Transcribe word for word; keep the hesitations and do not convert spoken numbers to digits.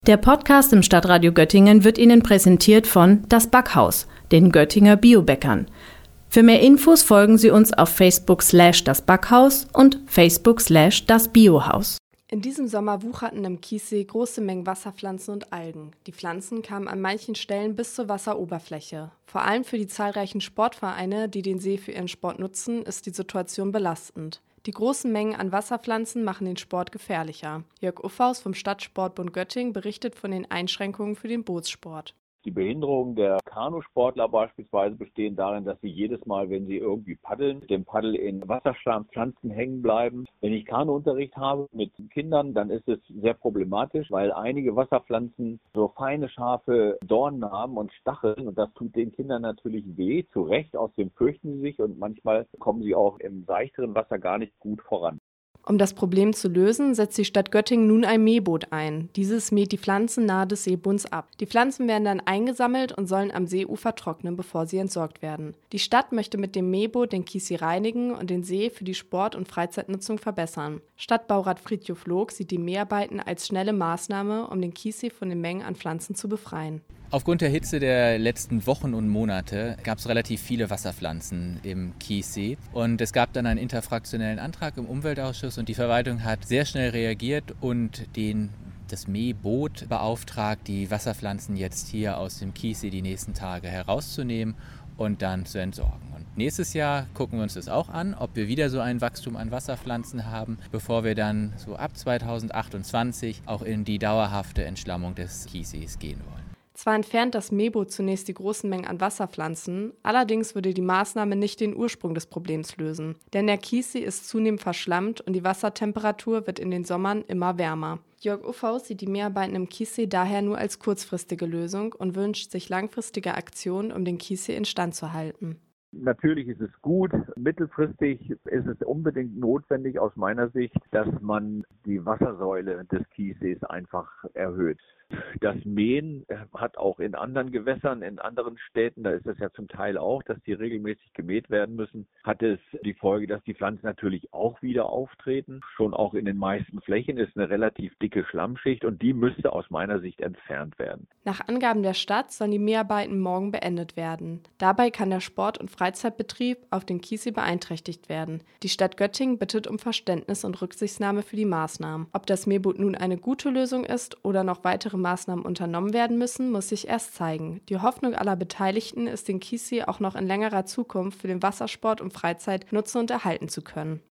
Der Podcast im Stadtradio Göttingen wird Ihnen präsentiert von Das Backhaus, den Göttinger Biobäckern. Für mehr Infos folgen Sie uns auf Facebook slash das Backhaus und Facebook slash das Biohaus. In diesem Sommer wucherten im Kiessee große Mengen Wasserpflanzen und Algen. Die Pflanzen kamen an manchen Stellen bis zur Wasseroberfläche. Vor allem für die zahlreichen Sportvereine, die den See für ihren Sport nutzen, ist die Situation belastend. Die großen Mengen an Wasserpflanzen machen den Sport gefährlicher. Jörg Uffaus vom Stadtsportbund Göttingen berichtet von den Einschränkungen für den Bootssport. Die Behinderungen der Kanusportler beispielsweise bestehen darin, dass sie jedes Mal, wenn sie irgendwie paddeln, mit dem Paddel in Wasserschlammpflanzen hängen bleiben. Wenn ich Kanuunterricht habe mit Kindern, dann ist es sehr problematisch, weil einige Wasserpflanzen so feine, scharfe Dornen haben und Stacheln und das tut den Kindern natürlich weh, zu Recht, aus dem fürchten sie sich und manchmal kommen sie auch im seichteren Wasser gar nicht gut voran. Um das Problem zu lösen, setzt die Stadt Göttingen nun ein Mähboot ein. Dieses mäht die Pflanzen nahe des Seebunds ab. Die Pflanzen werden dann eingesammelt und sollen am Seeufer trocknen, bevor sie entsorgt werden. Die Stadt möchte mit dem Mähboot den Kiessee reinigen und den See für die Sport- und Freizeitnutzung verbessern. Stadtbaurat Fridtjof Log sieht die Mäharbeiten als schnelle Maßnahme, um den Kiessee von den Mengen an Pflanzen zu befreien. Aufgrund der Hitze der letzten Wochen und Monate gab es relativ viele Wasserpflanzen im Kiessee und es gab dann einen interfraktionellen Antrag im Umweltausschuss und die Verwaltung hat sehr schnell reagiert und den, das Mähboot beauftragt, die Wasserpflanzen jetzt hier aus dem Kiessee die nächsten Tage herauszunehmen und dann zu entsorgen. Und nächstes Jahr gucken wir uns das auch an, ob wir wieder so ein Wachstum an Wasserpflanzen haben, bevor wir dann so ab zweitausendachtundzwanzig auch in die dauerhafte Entschlammung des Kiessees gehen wollen. Zwar entfernt das Mähboot zunächst die großen Mengen an Wasserpflanzen, allerdings würde die Maßnahme nicht den Ursprung des Problems lösen. Denn der Kiessee ist zunehmend verschlammt und die Wassertemperatur wird in den Sommern immer wärmer. Jörg Uffaus sieht die Mäharbeiten im Kiessee daher nur als kurzfristige Lösung und wünscht sich langfristige Aktionen, um den Kiessee instand zu halten. Natürlich ist es gut. Mittelfristig ist es unbedingt notwendig aus meiner Sicht, dass man die Wassersäule des Kiessees einfach erhöht. Das Mähen hat auch in anderen Gewässern, in anderen Städten, da ist es ja zum Teil auch, dass die regelmäßig gemäht werden müssen, hat es die Folge, dass die Pflanzen natürlich auch wieder auftreten. Schon auch in den meisten Flächen ist eine relativ dicke Schlammschicht und die müsste aus meiner Sicht entfernt werden. Nach Angaben der Stadt sollen die Mäharbeiten morgen beendet werden. Dabei kann der Sport- und Freizeitbetrieb auf den Kiessee beeinträchtigt werden. Die Stadt Göttingen bittet um Verständnis und Rücksichtnahme für die Maßnahmen. Ob das Mähboot nun eine gute Lösung ist oder noch weitere Maßnahmen unternommen werden müssen, muss sich erst zeigen. Die Hoffnung aller Beteiligten ist, den Kiessee auch noch in längerer Zukunft für den Wassersport und Freizeit nutzen und erhalten zu können.